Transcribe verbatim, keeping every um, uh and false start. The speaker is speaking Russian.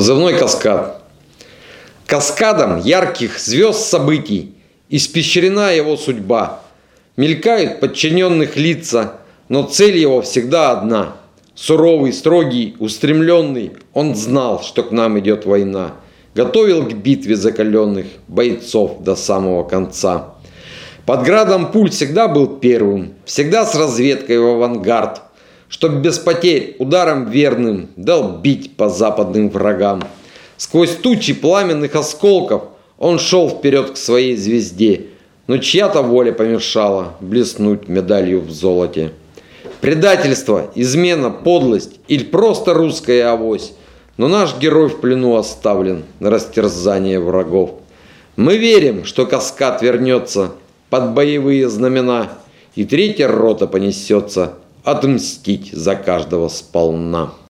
Позывной «Каскад». Каскадом ярких звезд событий испещрена его судьба. Мелькают подчиненных лица, но цель его всегда одна. Суровый, строгий, устремленный, он знал, что к нам идет война. Готовил к битве закаленных бойцов до самого конца. Под градом пуль всегда был первым, всегда с разведкой в авангард, чтоб без потерь ударом верным дал бить по западным врагам. Сквозь тучи пламенных осколков он шел вперед к своей звезде, но чья-то воля помешала блеснуть медалью в золоте. Предательство, измена, подлость или просто русская авось, но наш герой в плену оставлен на растерзание врагов. Мы верим, что Каскад вернется под боевые знамена, и третья рота понесется отмстить за каждого сполна.